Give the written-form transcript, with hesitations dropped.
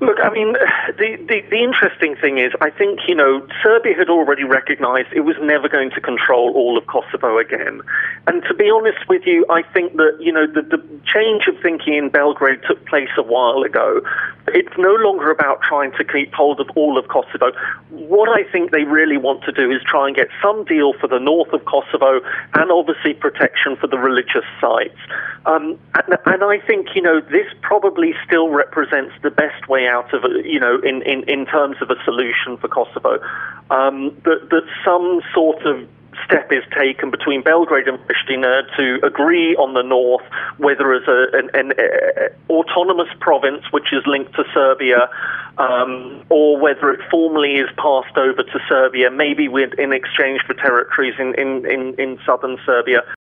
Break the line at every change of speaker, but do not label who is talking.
Look, I mean, the interesting thing is, I think, Serbia had already recognized it was never going to control all of Kosovo again. And to be honest with you, I think that, the change of thinking in Belgrade took place a while ago. It's no longer about trying to keep hold of all of Kosovo. What I think they really want to do is try and get some deal for the north of Kosovo and obviously protection for the religious sites. And I think, this probably still represents the best way out of it, in terms of a solution for Kosovo. That some sort of step is taken between Belgrade and Pristina to agree on the north, whether as an autonomous province which is linked to Serbia, or whether it formally is passed over to Serbia, maybe in exchange for territories in southern Serbia.